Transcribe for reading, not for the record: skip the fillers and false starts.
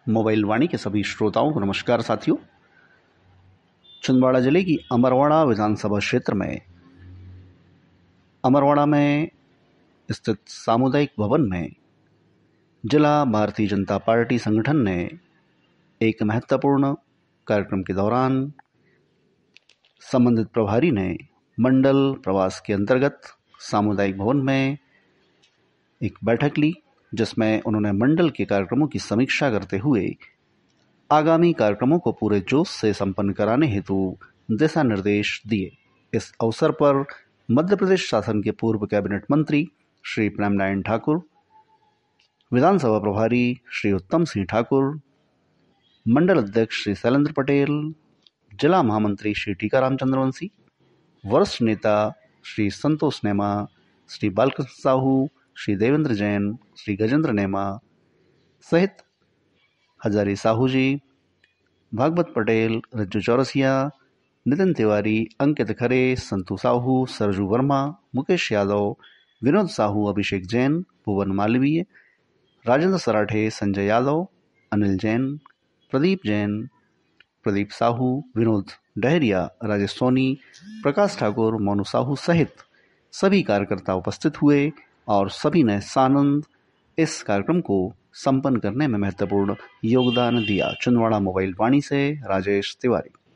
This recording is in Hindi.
मोबाइल वाणी के सभी श्रोताओं को नमस्कार साथियों। छिंदवाड़ा जिले की अमरवाड़ा विधानसभा क्षेत्र में अमरवाड़ा में स्थित सामुदायिक भवन में जिला भारतीय जनता पार्टी संगठन ने एक महत्वपूर्ण कार्यक्रम के दौरान संबंधित प्रभारी ने मंडल प्रवास के अंतर्गत सामुदायिक भवन में एक बैठक ली, जिसमें उन्होंने मंडल के कार्यक्रमों की समीक्षा करते हुए आगामी कार्यक्रमों को पूरे जोश से संपन्न कराने हेतु दिशा निर्देश दिए। इस अवसर पर मध्य प्रदेश शासन के पूर्व कैबिनेट मंत्री श्री प्रेमनारायण ठाकुर, विधानसभा प्रभारी श्री उत्तम सिंह ठाकुर, मंडल अध्यक्ष श्री शैलेंद्र पटेल, जिला महामंत्री श्री टीकाराम चंद्रवंशी, वरिष्ठ नेता श्री संतोष नेमा, श्री बालकृष्ण साहू, श्री देवेंद्र जैन, श्री गजेंद्र नेमा सहित हजारी साहू जी, भागवत पटेल, रज्जू चौरसिया, नितिन तिवारी, अंकित खरे, संतू साहू, सरजू वर्मा, मुकेश यादव, विनोद साहू, अभिषेक जैन, भुवन मालवीय, राजेंद्र सराठे, संजय यादव, अनिल जैन, प्रदीप जैन, प्रदीप साहू, विनोद डहरिया, राजेश सोनी, प्रकाश ठाकुर, मोनू साहू सहित सभी कार्यकर्ता उपस्थित हुए और सभी ने सानंद इस कार्यक्रम को संपन्न करने में महत्वपूर्ण योगदान दिया। छिंदवाड़ा मोबाइल वाणी से राजेश तिवारी।